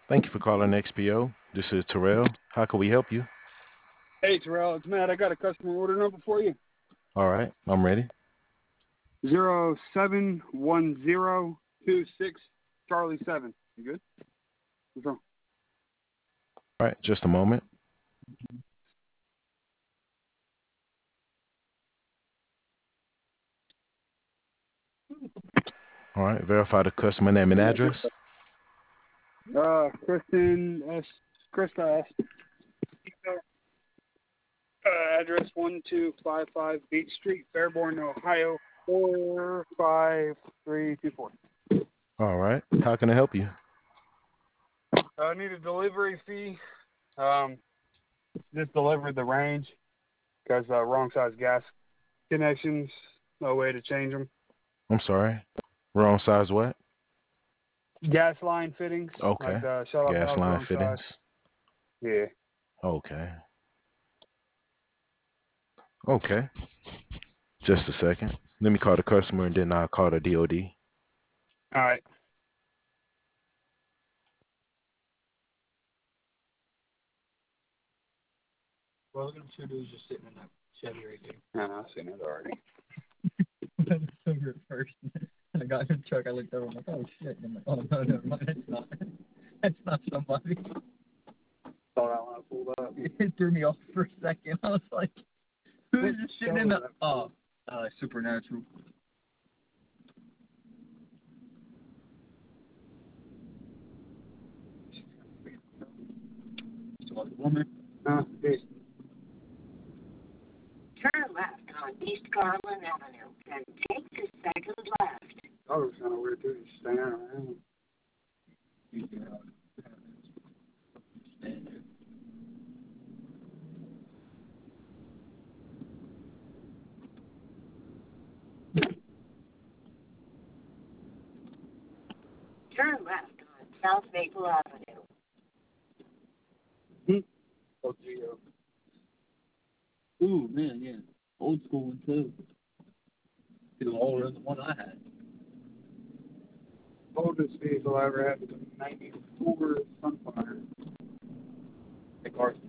Thank you for calling XPO. This is Terrell. How can we help you? Hey, Terrell, it's Matt. I got a customer order number for you. All right, I'm ready. 071026 Charlie 7. You good? What's wrong? All right, just a moment. All right, verify the customer name and address. Kristen S. Krista S. Address 1255 Beach Street, Fairborn, Ohio 45324. All right, how can I help you? I need a delivery fee. Um, just delivered the range because wrong size gas connections. No way to change them. I'm sorry. Wrong size what? Gas line fittings, like Okay. shut off Gas valves line wrong size. fittings. Yeah. Okay. Okay. Just a second. Let me call the customer and then I'll call the DOD. All right. Well, look at them two dudes just sitting in that Chevy right there. I know, I've seen it already. I was over at first. And I got in the truck. I looked over. I'm like, oh shit. And I'm like, oh no, never mind. That's not. That's not somebody. Thought I want to pull up. It threw me off for a second. I was like, who's just sitting in the? Oh, Supernatural. So, woman. Hey, Turn left on East Garland Avenue, then take the second left. I was kind of weird too. Just standing around. You get out. Stand there. Turn left on South Maple Avenue. Oh, Geo. Ooh man, yeah. Old school one too. It was older than the one I had. Oldest vehicle I ever had was a '94 Sunfire. The car's